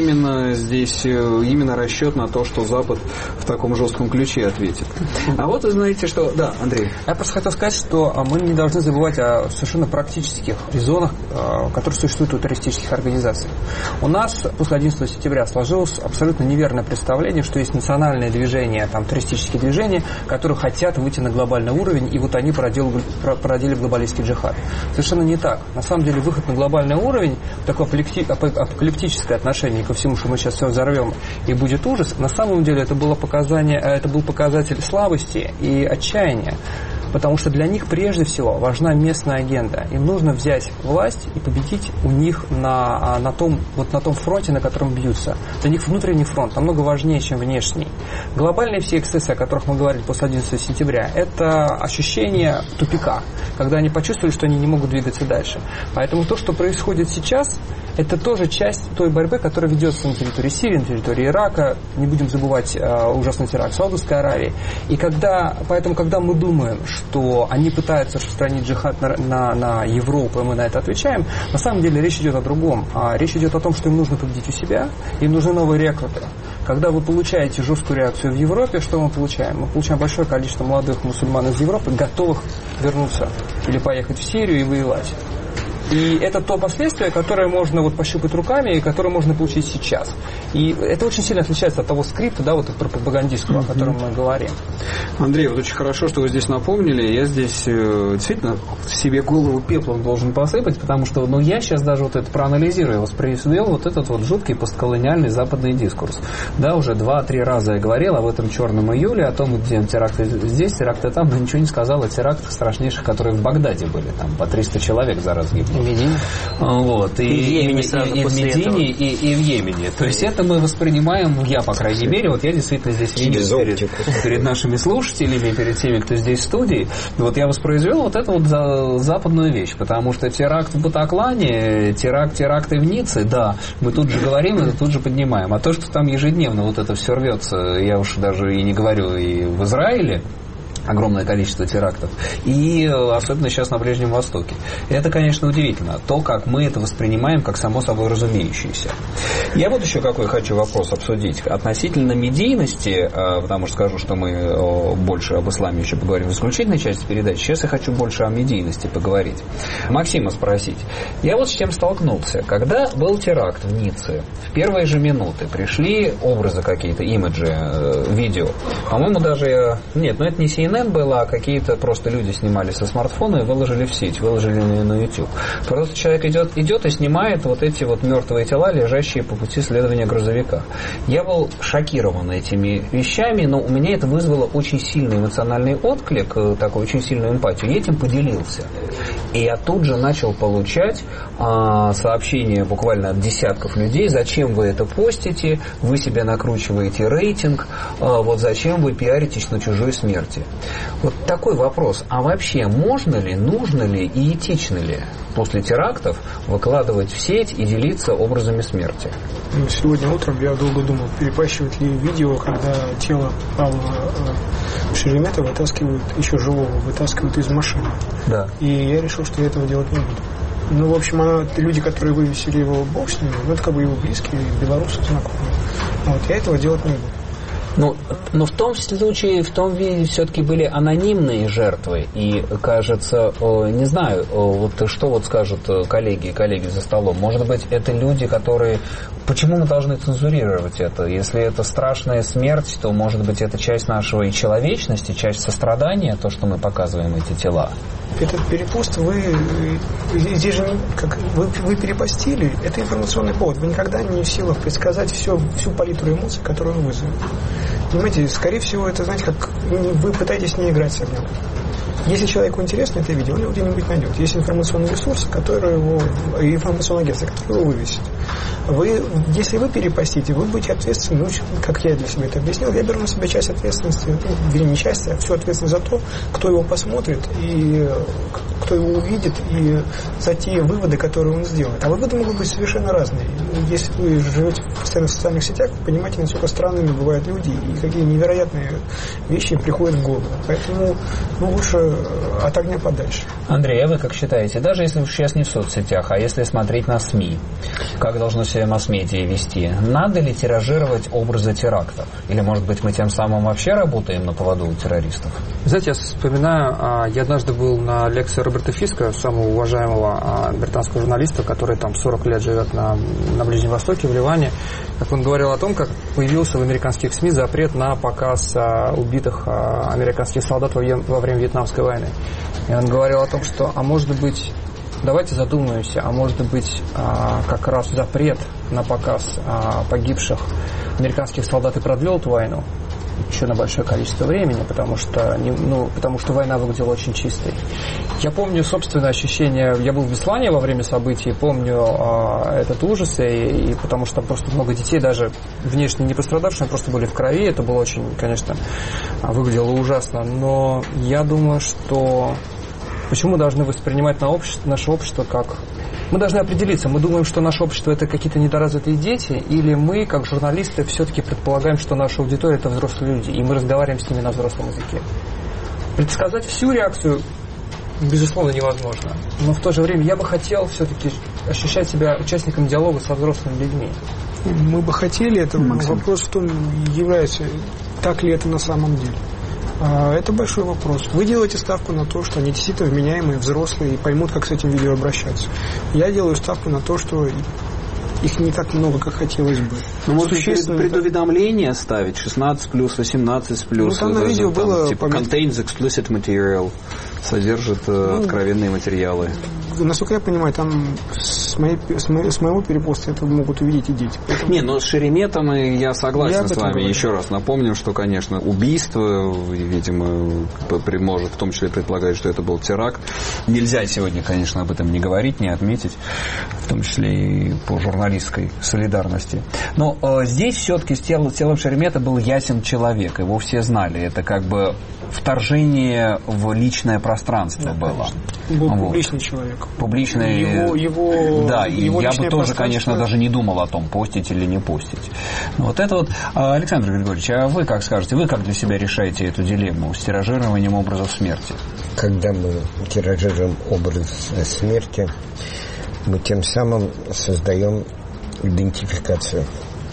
именно расчет на то, что Запад в таком жестком ключе ответит. А вот вы знаете, что... Да, Андрей. Я просто хотел сказать, что мы не должны забывать о совершенно практических резонах, которые существуют у террористических организаций. У нас после 11 сентября сложилось абсолютно неверное представление, что есть национальные движения, террористические движения, которые хотят выйти на глобальный уровень, и вот они породили глобалистский джихад. Совершенно не так. На самом деле выход на глобальный уровень, такое апокалиптическое отношение ко всему, что мы сейчас все взорвем и будет ужас, на самом деле это был показатель слабости и отчаяния. Потому что для них прежде всего важна местная агенда. Им нужно взять власть и победить у них на том фронте, на котором бьются. Для них внутренний фронт намного важнее, чем внешний. Глобальные все эксцессы, о которых мы говорили после 11 сентября, это ощущение тупика, когда они почувствовали, что они не могут двигаться дальше. Поэтому то, что происходит сейчас, это тоже часть той борьбы, которая ведется на территории Сирии, на территории Ирака. Не будем забывать ужасный теракт в Саудовской Аравии. И поэтому, когда мы думаем, что они пытаются распространить джихад на Европу, и мы на это отвечаем, на самом деле речь идет о другом. Речь идет о том, что им нужно победить у себя, им нужны новые рекруты. Когда вы получаете жесткую реакцию в Европе, что мы получаем? Мы получаем большое количество молодых мусульман из Европы, готовых вернуться или поехать в Сирию и воевать. И это то последствие, которое можно пощупать руками и которое можно получить сейчас. И это очень сильно отличается от того скрипта, пропагандистского, о котором мы говорим. Андрей, очень хорошо, что вы здесь напомнили. Я здесь действительно себе голову пеплом должен посыпать, потому что я сейчас даже это проанализирую, воспроизвел этот жуткий постколониальный западный дискурс. Да, уже 2-3 раза я говорил об этом черном июле, о том, где теракты здесь, теракты там, но ничего не сказал о терактах страшнейших, которые в Багдаде были. Там по 300 человек за раз гибли. И в Медине. И в Медине, и в Йемене. То есть это мы воспринимаем, я, по крайней мере, я действительно здесь видел перед нашими слушателями, перед теми, кто здесь в студии, я воспроизвел эту западную вещь, потому что теракт в Батаклане, теракты в Ницце, да, мы тут же говорим, и тут же поднимаем. А то, что там ежедневно это все рвется, я уж даже и не говорю, и в Израиле, огромное количество терактов, и особенно сейчас на Ближнем Востоке. И это, конечно, удивительно, то, как мы это воспринимаем как само собой разумеющееся. Я еще какой хочу вопрос обсудить. Относительно медийности, потому что скажу, что мы больше об исламе еще поговорим в заключительной части передачи, сейчас я хочу больше о медийности поговорить. Максима спросить. Я с чем столкнулся. Когда был теракт в Ницце, в первые же минуты пришли образы какие-то, имиджи, видео. По-моему, даже... Нет, это не CNN было, а какие-то просто люди снимали со смартфона и выложили в сеть, выложили на YouTube. Просто человек идет и снимает эти мертвые тела, лежащие по пути следования грузовика. Я был шокирован этими вещами, но у меня это вызвало очень сильный эмоциональный отклик, такую очень сильную эмпатию. Я этим поделился. И я тут же начал получать сообщения буквально от десятков людей, зачем вы это постите, вы себя накручиваете рейтинг, зачем вы пиаритесь на чужой смерти. Такой вопрос. А вообще можно ли, нужно ли и этично ли после терактов выкладывать в сеть и делиться образами смерти? Сегодня утром я долго думал, перепащивать ли видео, когда тело Павла Шеремета еще живого вытаскивают из машины. Да. И я решил, что я этого делать не буду. В общем, люди, которые вывесили его, бог с ними, это его близкие, белорусы, знакомые. Я этого делать не буду. Но в том случае, в том виде все-таки были анонимные жертвы. И, кажется, не знаю, что скажут коллеги за столом. Может быть, это люди, которые... Почему мы должны цензурировать это? Если это страшная смерть, то, может быть, это часть нашего и человечности, часть сострадания, то, что мы показываем эти тела. Этот перепост здесь же вы перепостили, это информационный повод. Вы никогда не в силах предсказать всю палитру эмоций, которую он вызовет. Понимаете, скорее всего, это, как вы пытаетесь не играть с огнем. Если человеку интересно это видео, он его где-нибудь найдет. Есть информационный ресурс, информационное агентство, которое его вывесит. Если вы перепостите, вы будете ответственны, как я для себя это объяснил, я беру на себя часть ответственности, не часть, а всю ответственность за то, кто его посмотрит и кто его увидит, и за те выводы, которые он сделает. А выводы могут быть совершенно разные. Если вы живете постоянно в социальных сетях, вы понимаете, насколько странными бывают люди и какие невероятные вещи им приходят в голову. Поэтому лучше от огня подальше. Андрей, а вы как считаете, даже если сейчас не в соцсетях, а если смотреть на СМИ, как должно себя масс-медиа вести, надо ли тиражировать образы терактов? Или, может быть, мы тем самым вообще работаем на поводу у террористов? Знаете, я вспоминаю, я однажды был на лекции Роберта Фиска, самого уважаемого британского журналиста, который 40 лет живет на Ближнем Востоке, в Ливане. Как он говорил о том, как появился в американских СМИ запрет на показ убитых американских солдат во время Вьетнамской войны. И он говорил о том, что, может быть, давайте задумаемся, может быть, как раз запрет на показ погибших американских солдат и продлил эту войну. еще на большое количество времени, потому что война выглядела очень чистой. Я помню собственное ощущение, я был в Беслане во время событий, помню этот ужас, и потому что там просто много детей, даже внешне не пострадавшие, просто были в крови, это было очень, конечно, выглядело ужасно, но я думаю, что почему мы должны воспринимать наше общество как... Мы должны определиться, мы думаем, что наше общество это какие-то недоразвитые дети, или мы, как журналисты, все-таки предполагаем, что наша аудитория это взрослые люди, и мы разговариваем с ними на взрослом языке. Предсказать всю реакцию, безусловно, невозможно. Но в то же время я бы хотел все-таки ощущать себя участником диалога со взрослыми людьми. Мы бы хотели это, вопрос в том, является, так ли это на самом деле. Это большой вопрос. Вы делаете ставку на то, что они действительно вменяемые, взрослые и поймут, как с этим видео обращаться. Я делаю ставку на то, что их не так много, как хотелось бы. Ну, можно предуведомление ставить 16+, 18+. Ну, там на видео было... Типа contains explicit material. Содержит откровенные материалы. Насколько я понимаю, там с моего перепоста это могут увидеть и дети. Поэтому... Не, но с Шереметом я согласен с вами. Еще раз напомним, что, конечно, убийство, видимо, может в том числе предполагать, что это был теракт. Нельзя сегодня, конечно, об этом не говорить, не отметить, в том числе и по журналистской солидарности. Но здесь все-таки с телом Шеремета был ясен человек, его все знали. Это как бы вторжение в личное пространство было. Был публичный человек. Публичный. Да, и я бы тоже, конечно, даже не думал о том, постить или не постить. Вот это вот. Александр Григорьевич, а вы как скажете, вы как для себя решаете эту дилемму с тиражированием образов смерти? Когда мы тиражируем образ смерти, мы тем самым создаем идентификацию.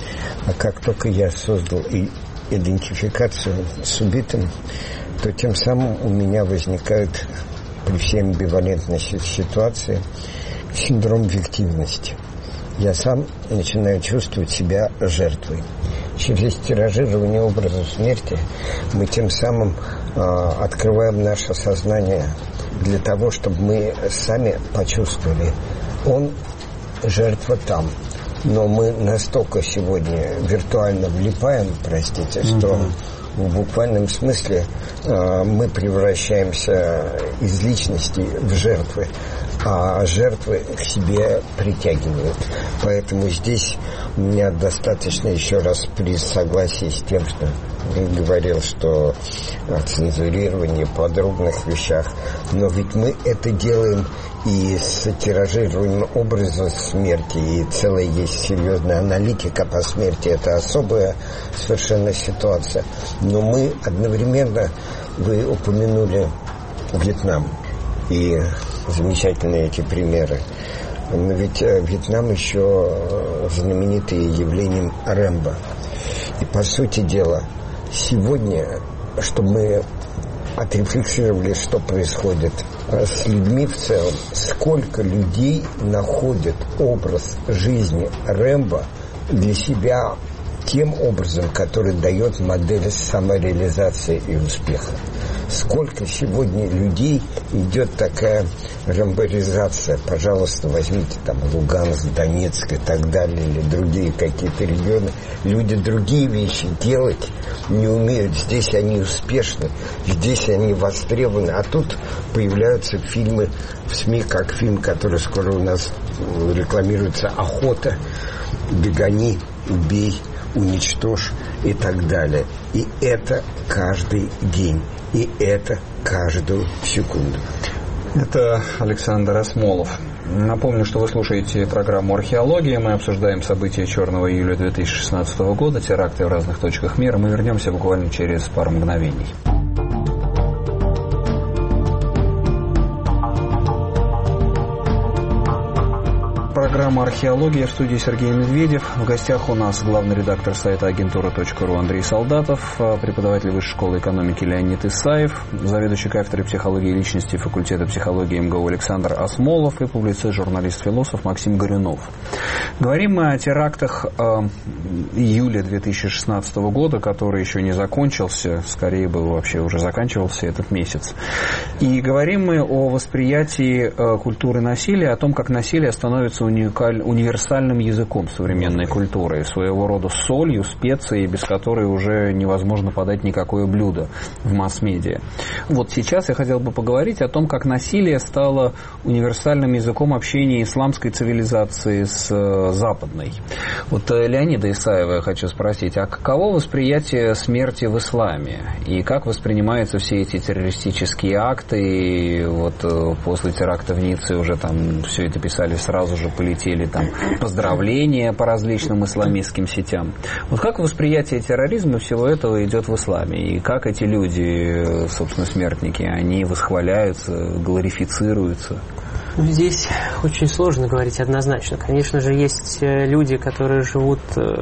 А как только я создал идентификацию с убитым, то тем самым у меня возникает при всей амбивалентности ситуации синдром виктивности. Я сам начинаю чувствовать себя жертвой. Через тиражирование образов смерти мы тем самым открываем наше сознание для того, чтобы мы сами почувствовали, он жертва там. Но мы настолько сегодня виртуально влипаем, простите, что в буквальном смысле мы превращаемся из личности в жертвы, а жертвы к себе притягивают. Поэтому здесь у меня достаточно еще раз при согласии с тем, что говорил, что о цензурировании, подробных вещах, но ведь мы это делаем и с тиражированием образа смерти, и целая есть серьезная аналитика по смерти, это особая совершенно ситуация. Но мы одновременно, вы упомянули Вьетнам и замечательные эти примеры. Но ведь Вьетнам еще знаменитый явлением Рэмбо. И по сути дела, сегодня, чтобы мы отрефлексировали, что происходит с людьми в целом, сколько людей находят образ жизни Рэмбо для себя тем образом, который дает модель самореализации и успеха. Сколько сегодня людей идет такая рэмборизация. Пожалуйста, возьмите там Луганск, Донецк и так далее, или другие какие-то регионы. Люди другие вещи делать не умеют. Здесь они успешны, здесь они востребованы. А тут появляются фильмы в СМИ, как фильм, который скоро у нас рекламируется, «Охота», «Бегани», «Убей», «Уничтожь» и так далее. И это каждый день. И это каждую секунду. Это Александр Асмолов. Напомню, что вы слушаете программу «Археология». Мы обсуждаем события черного июля 2016 года, теракты в разных точках мира. Мы вернемся буквально через пару мгновений. Программа «Археология», в студии Сергей Медведев. В гостях у нас главный редактор сайта агентура.ру Андрей Солдатов, преподаватель Высшей школы экономики Леонид Исаев, заведующий кафедрой психологии личности факультета психологии МГУ Александр Асмолов и публицист, журналист-философ Максим Горюнов. Говорим мы о терактах июля 2016 года, который еще не закончился, скорее бы вообще уже заканчивался этот месяц. И говорим мы о восприятии культуры насилия, о том, как насилие становится универсальным языком современной культуры, своего рода солью, специей, без которой уже невозможно подать никакое блюдо в масс-медиа. Вот сейчас я хотел бы поговорить о том, как насилие стало универсальным языком общения исламской цивилизации с западной. Вот Леонида Исаева я хочу спросить, а каково восприятие смерти в исламе? И как воспринимаются все эти террористические акты? И вот после теракта в Ницце уже там все это писали, сразу же полетели там поздравления по различным исламистским сетям. Вот как восприятие терроризма всего этого идет в исламе? И как эти люди, собственно, смертники, они восхваляются, глорифицируются? Здесь очень сложно говорить однозначно. Конечно же, есть люди, которые живут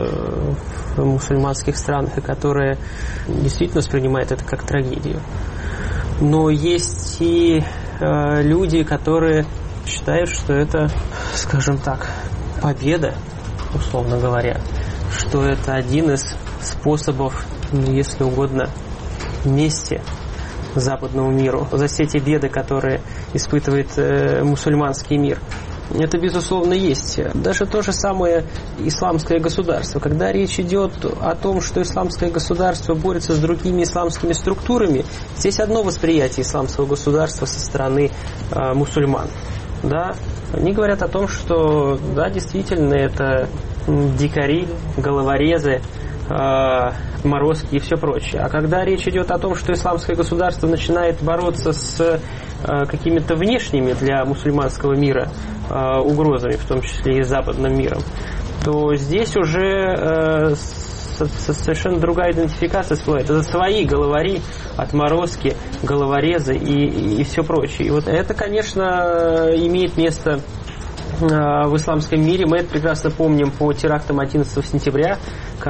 в мусульманских странах и которые действительно воспринимают это как трагедию. Но есть и люди, которые считают, что это, скажем так, победа, условно говоря, что это один из способов, если угодно, мести западному миру за все те беды, которые испытывает мусульманский мир. Это, безусловно, есть. Даже то же самое исламское государство. Когда речь идет о том, что исламское государство борется с другими исламскими структурами, здесь одно восприятие исламского государства со стороны мусульман. Да? Они говорят о том, что да, действительно, это дикари, головорезы, отморозки и все прочее. А когда речь идет о том, что исламское государство начинает бороться с какими-то внешними для мусульманского мира угрозами, в том числе и западным миром, то здесь уже совершенно другая идентификация всплывает. Это свои головари, отморозки, головорезы и все прочее. И вот это, конечно, имеет место в исламском мире. Мы это прекрасно помним по терактам 11 сентября,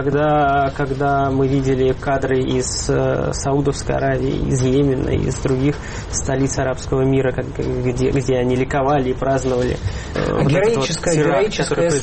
когда мы видели кадры из Саудовской Аравии, из Йемена, из других столиц арабского мира, где они ликовали и праздновали героическая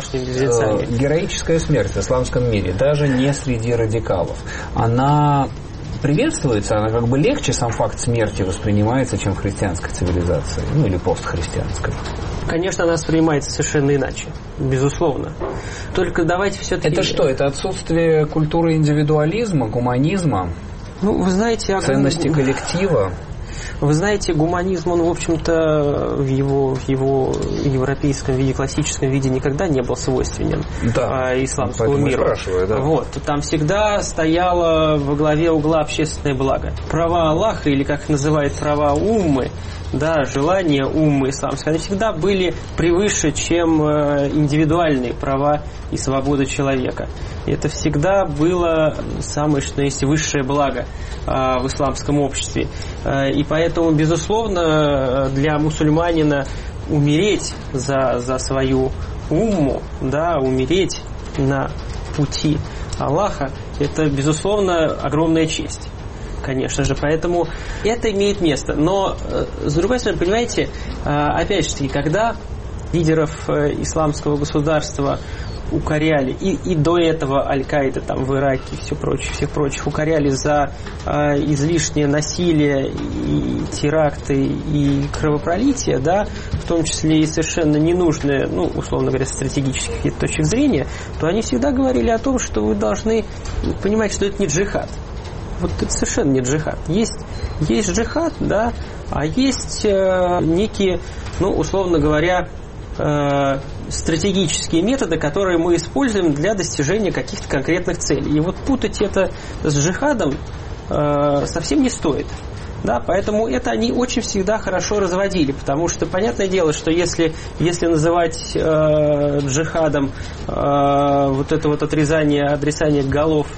смерть в исламском мире, даже не среди радикалов, она приветствуется, она как бы легче, сам факт смерти воспринимается, чем в христианской цивилизации, ну или постхристианской. Конечно, она воспринимается совершенно иначе, безусловно. Только давайте все-таки... Это что? Это отсутствие культуры индивидуализма, гуманизма? Ну, вы знаете... Ценности коллектива? Вы знаете, гуманизм, он, в общем-то, в его европейском виде, классическом виде никогда не был свойственен исламскому миру. Да. Вот. Там всегда стояло во главе угла общественное благо. Права Аллаха, или как называют права уммы, да, желания уммы исламской, они всегда были превыше, чем индивидуальные права и свобода человека. И это всегда было самое, что есть, высшее благо в исламском обществе. И поэтому, безусловно, для мусульманина умереть за свою умму, да, умереть на пути Аллаха, это, безусловно, огромная честь. Конечно же, поэтому это имеет место. Но, с другой стороны, понимаете, опять же таки, когда лидеров исламского государства укоряли, и до этого Аль-Каида там в Ираке и всех прочих укоряли за излишнее насилие и теракты и кровопролитие, да, в том числе и совершенно ненужное, ну, условно говоря, с стратегических каких-то точек зрения, то они всегда говорили о том, что вы должны понимать, что это не джихад. Вот это совершенно не джихад. Есть джихад, да, а есть некие, ну, условно говоря, стратегические методы, которые мы используем для достижения каких-то конкретных целей. И вот путать это с джихадом совсем не стоит. Да, поэтому это они очень всегда хорошо разводили, потому что понятное дело, что если называть джихадом вот это вот отрезание голов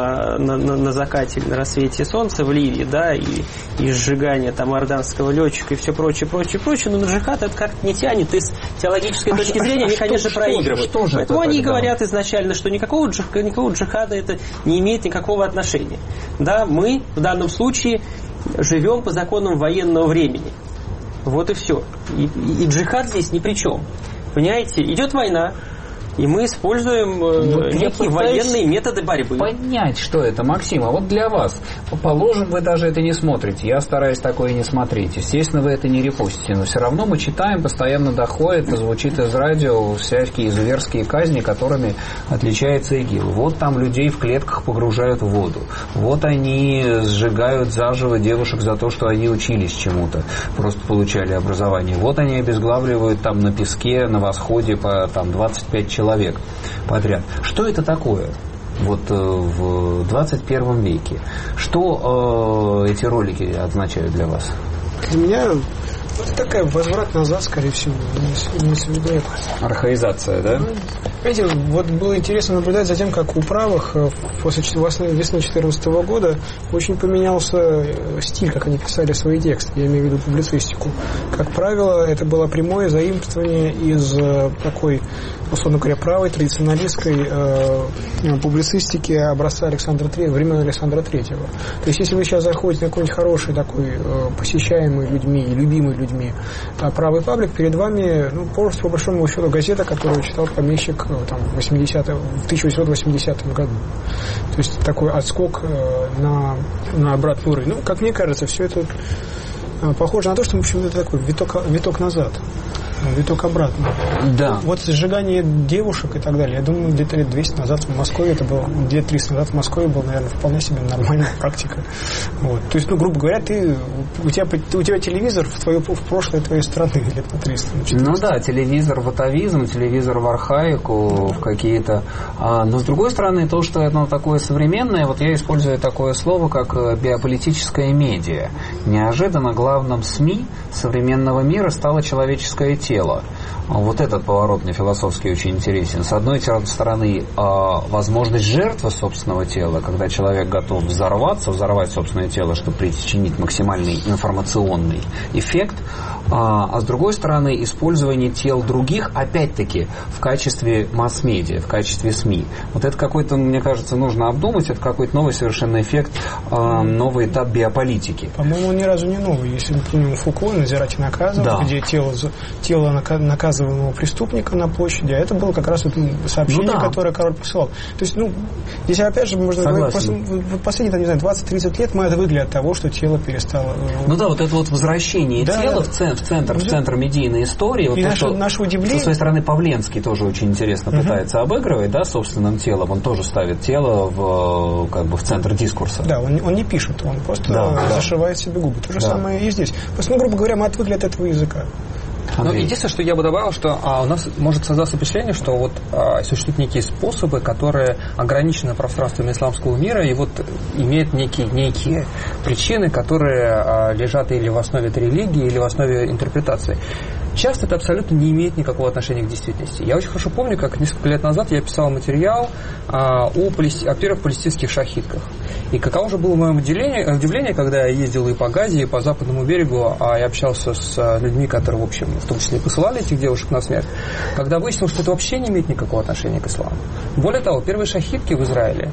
на закате или на рассвете солнца в Ливии, да, и сжигание там иорданского летчика и все прочее, но на джихад это как-то не тянет, и с теологической точки зрения они, конечно, проигрывают. Поэтому они говорят изначально, что никакого джихада это не имеет никакого отношения. Да, мы в данном случае живем по законам военного времени. Вот и все. И джихад здесь ни при чем. Понимаете? Идет война. И мы используем некие военные методы борьбы. Понять, что это, Максим, а вот для вас, положим, вы даже это не смотрите, я стараюсь такое не смотреть, естественно, вы это не репостите, но все равно мы читаем, постоянно доходит, звучит из радио всякие зверские казни, которыми отличается ИГИЛ. Вот там людей в клетках погружают в воду, вот они сжигают заживо девушек за то, что они учились чему-то, просто получали образование, вот они обезглавливают там на песке, на восходе по там 25 человек подряд. Что это такое? Вот в 21 веке. Что эти ролики означают для вас? Для меня это такая возврат назад, скорее всего. Архаизация, да? Знаете, вот было интересно наблюдать за тем, как у правых после весны 2014 года очень поменялся стиль, как они писали свои тексты, я имею в виду публицистику. Как правило, это было прямое заимствование из такой, условно говоря, правой, традиционалистской публицистики образца времен Александра Третьего. То есть, если вы сейчас заходите на какой-нибудь хороший такой посещаемый людьми и любимый людьми правый паблик, перед вами просто по большому счету газета, которую читал помещик в 1880 году. То есть такой отскок на обратный уровень. Как мне кажется, все это похоже на то, что, в общем, это такой виток назад. Виток обратно. Да. Вот сжигание девушек и так далее. Я думаю, где-то лет 200 назад в Москве это было, лет 300 назад в Москве было, наверное, вполне себе нормальная практика. Вот. То есть, грубо говоря, у тебя телевизор в прошлое твоей страны лет на 300. Да, телевизор в атовизм, телевизор в архаику, в какие-то... Но, с другой стороны, то, что это такое современное, вот я использую такое слово, как биополитическое медиа. Неожиданно главным СМИ современного мира стало человеческое тело. Вот этот поворот мне философски очень интересен. С одной стороны, возможность жертвы собственного тела, когда человек готов взорвать собственное тело, чтобы причинить максимальный информационный эффект, а с другой стороны, использование тел других, опять-таки, в качестве масс-медиа, в качестве СМИ. Вот это какой-то, мне кажется, нужно обдумать, это какой-то новый совершенно эффект, новый этап биополитики. По-моему, он ни разу не новый. Если, например, Фуко «Надзирать и наказывать», да, где тело наказываемого преступника на площади, а это было как раз сообщение, которое король посылал. То есть, здесь опять же можно говорить, последние, 20-30 лет мы отвыкли от того, что тело перестало... вот это вот возвращение тела в центр медийной истории. И вот наше удивление... Со своей стороны, Павленский тоже очень интересно пытается обыгрывать, да, собственным телом. Он тоже ставит тело в центр дискурса. Да, он не пишет, он просто зашивает себе губы. То же самое и здесь. Просто, грубо говоря, мы отвыкли от этого языка. Единственное, что я бы добавил, что у нас может создаться впечатление, что существуют некие способы, которые ограничены пространством исламского мира и имеют некие причины, которые лежат или в основе этой религии, или в основе интерпретации. Часто это абсолютно не имеет никакого отношения к действительности. Я очень хорошо помню, как несколько лет назад я писал материал о первых палестинских шахидках. И каково же было мое удивление, когда я ездил и по Газе, и по западному берегу, и общался с людьми, которые, в общем, в том числе и посылали этих девушек на смерть, когда выяснилось, что это вообще не имеет никакого отношения к исламу. Более того, первые шахидки в Израиле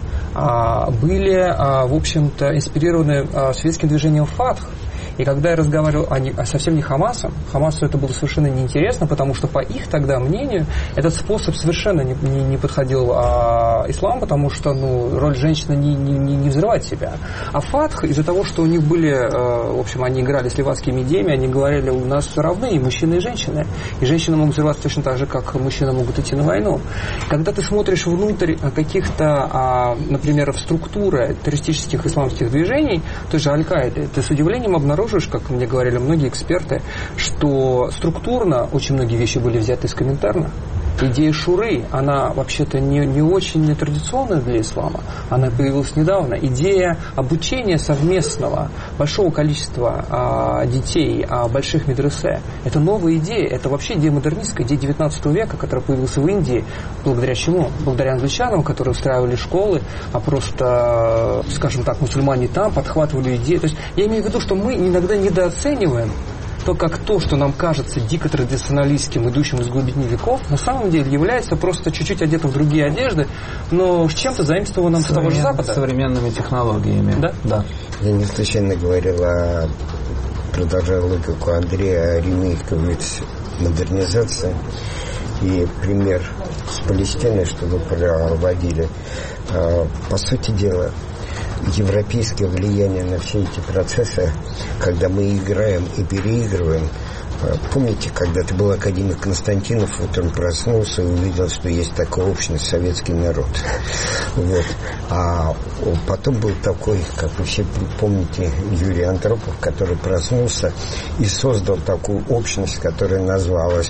были, в общем-то, инспирированы светским движением «Фатх». И когда я разговаривал совсем не Хамасом, Хамасу это было совершенно неинтересно, потому что по их тогда мнению этот способ совершенно не подходил исламу, потому что роль женщины не взрывать себя. А Фатх, из-за того, что у них были, в общем, они играли с ливанскими идеями, они говорили, у нас все равны, и мужчины, и женщины. И женщины могут взрываться точно так же, как мужчины могут идти на войну. Когда ты смотришь внутрь каких-то, например, в структуры террористических исламских движений, той же Аль-Каиды, ты с удивлением обнаружишь, как мне говорили многие эксперты, что структурно очень многие вещи были взяты из Коминтерна. Идея шуры, она вообще-то не очень традиционная для ислама. Она появилась недавно. Идея обучения совместного большого количества детей, больших медресе, это новая идея. Это вообще идея модернистская, идея 19 века, которая появилась в Индии. Благодаря чему? Благодаря англичанам, которые устраивали школы, а просто, скажем так, мусульмане там подхватывали идеи. То есть я имею в виду, что мы иногда недооцениваем то, что нам кажется дико традиционалистским, идущим из глубины веков, на самом деле является просто чуть-чуть одетым в другие одежды, но с чем-то заимствованным с того же Запада. Современными технологиями. Да. Я не случайно говорил, продолжая логику Андрея, о ремейке, модернизации. и пример с Палестиной, что вы проводили. По сути дела, европейское влияние на все эти процессы, когда мы играем и переигрываем. Помните, когда-то был академик Константинов, вот он проснулся и увидел, что есть такая общность, советский народ. Вот. А потом был такой, как вы все помните, Юрий Андропов, который проснулся и создал такую общность, которая называлась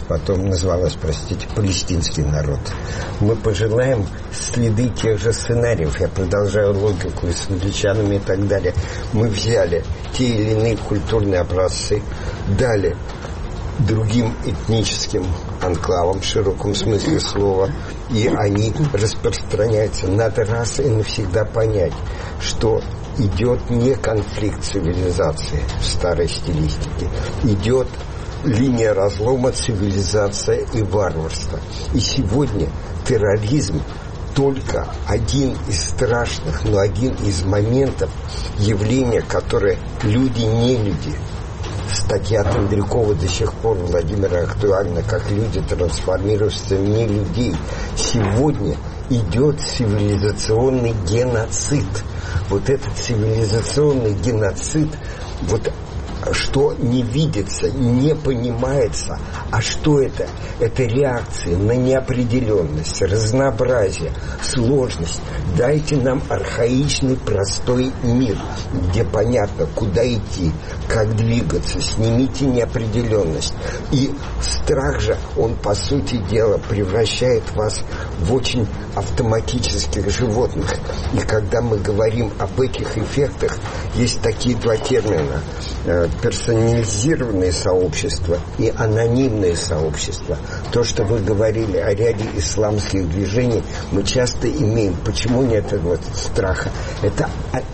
палестинский народ. Мы пожелаем следы тех же сценариев. Я продолжаю логику и с англичанами и так далее. Мы взяли те или иные культурные образцы, дали другим этническим анклавам в широком смысле слова, и они распространяются. Надо раз и навсегда понять, что идет не конфликт цивилизации в старой стилистике, идет линия разлома цивилизация и варварство. И сегодня терроризм только один из страшных, но один из моментов явления, которое люди не люди. Статья Тендрякова до сих пор, Владимира, актуальна, как люди трансформируются в не людей. Сегодня идет цивилизационный геноцид. Вот этот цивилизационный геноцид, вот что не видится, не понимается. А что это? Это реакции на неопределенность, разнообразие, сложность. Дайте нам архаичный, простой мир, где понятно, куда идти, как двигаться. Снимите неопределенность. И страх же, он, по сути дела, превращает вас в очень автоматических животных. И когда мы говорим об этих эффектах, есть такие два термина: персонализированные сообщества и анонимные сообщества. То, что вы говорили о ряде исламских движений, мы часто имеем. Почему нет этого страха? Это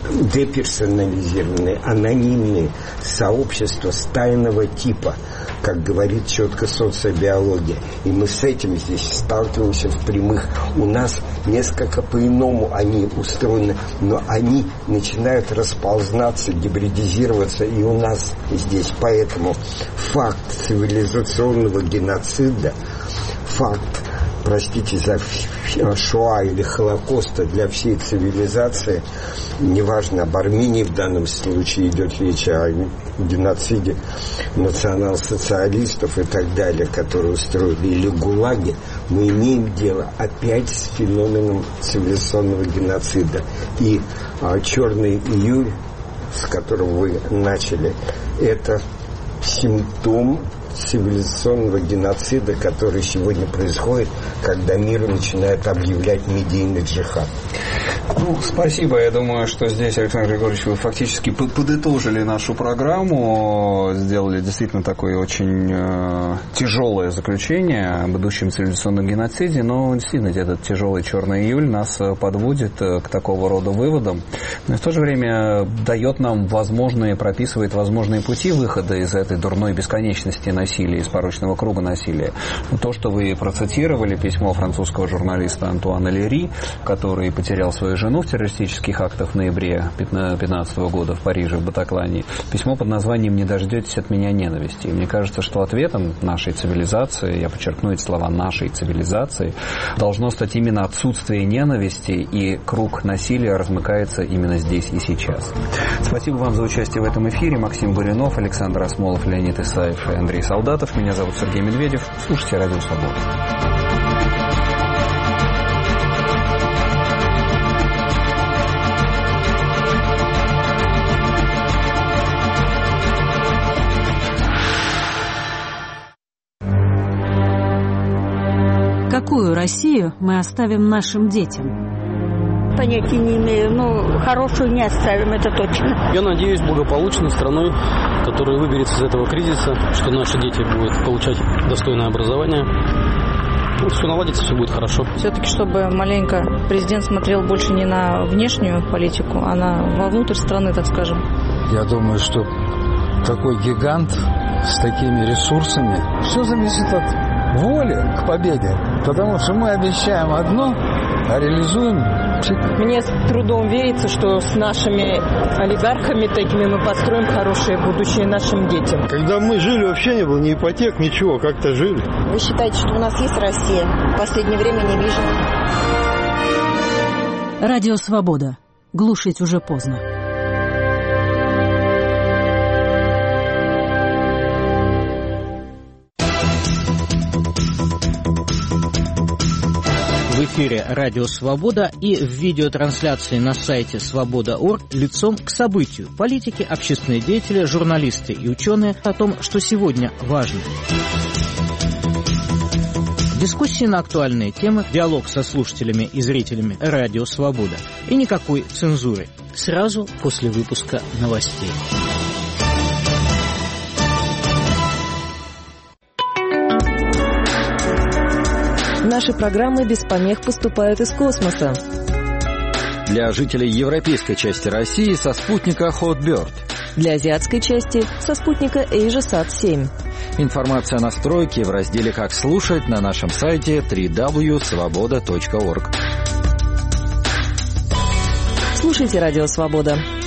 деперсонализированные, анонимные сообщества стайного типа, как говорит четко социобиология. И мы с этим здесь сталкиваемся впрямых. У нас несколько по-иному они устроены, но они начинают расползаться, гибридизироваться и у нас здесь. Поэтому факт цивилизационного геноцида, факт, простите за Шоа или Холокоста для всей цивилизации, неважно, об Армении в данном случае идет речь о геноциде национал-социалистов и так далее, которые устроили, или ГУЛАГи, мы имеем дело опять с феноменом цивилизационного геноцида. И «Черный июль», с которого вы начали, это симптом цивилизационного геноцида, который сегодня происходит, когда мир начинает объявлять медийный джихад. Ну, спасибо. Я думаю, что здесь, Александр Григорьевич, вы фактически подытожили нашу программу, сделали действительно такое очень тяжелое заключение об идущем цивилизационном геноциде, но действительно этот тяжелый черный июль нас подводит к такого рода выводам, но в то же время дает нам прописывает возможные пути выхода из этой дурной бесконечности насилия, из порочного круга насилия. То, что вы процитировали, письмо французского журналиста Антуана Лери, который потерял свою жену в террористических актах в ноябре 2015 года в Париже, в Батаклане. Письмо под названием «Не дождетесь от меня ненависти». И мне кажется, что ответом нашей цивилизации, я подчеркну эти слова, нашей цивилизации, должно стать именно отсутствие ненависти, и круг насилия размыкается именно здесь и сейчас. Спасибо вам за участие в этом эфире. Максим Буринов, Александр Осмолов, Леонид Исаев и Андрей Солдатов. Меня зовут Сергей Медведев. Слушайте Радио Свобода. Какую Россию мы оставим нашим детям? Понятия не имею, но хорошую не оставим, это точно. Я надеюсь благополучной страной, которая выберется из этого кризиса, что наши дети будут получать достойное образование. Все наладится, все будет хорошо. Все-таки, чтобы маленько президент смотрел больше не на внешнюю политику, а вовнутрь страны, так скажем. Я думаю, что такой гигант с такими ресурсами, все зависит от воли к победе. Потому что мы обещаем одно, а реализуем парадоксы. Мне с трудом верится, что с нашими олигархами такими мы построим хорошее будущее нашим детям. Когда мы жили, вообще не было ни ипотек, ничего, как-то жили. Вы считаете, что у нас есть Россия? В последнее время не вижу. Радио «Свобода». Глушить уже поздно. В эфире «Радио Свобода» и в видеотрансляции на сайте свобода.орг лицом к событию. Политики, общественные деятели, журналисты и ученые о том, что сегодня важно. Дискуссии на актуальные темы, диалог со слушателями и зрителями «Радио Свобода». И никакой цензуры. Сразу после выпуска новостей. Наши программы без помех поступают из космоса. Для жителей европейской части России со спутника Hotbird. Для азиатской части со спутника AsiaSat-7. Информация о настройке в разделе «Как слушать» на нашем сайте www.svoboda.org. Слушайте «Радио Свобода».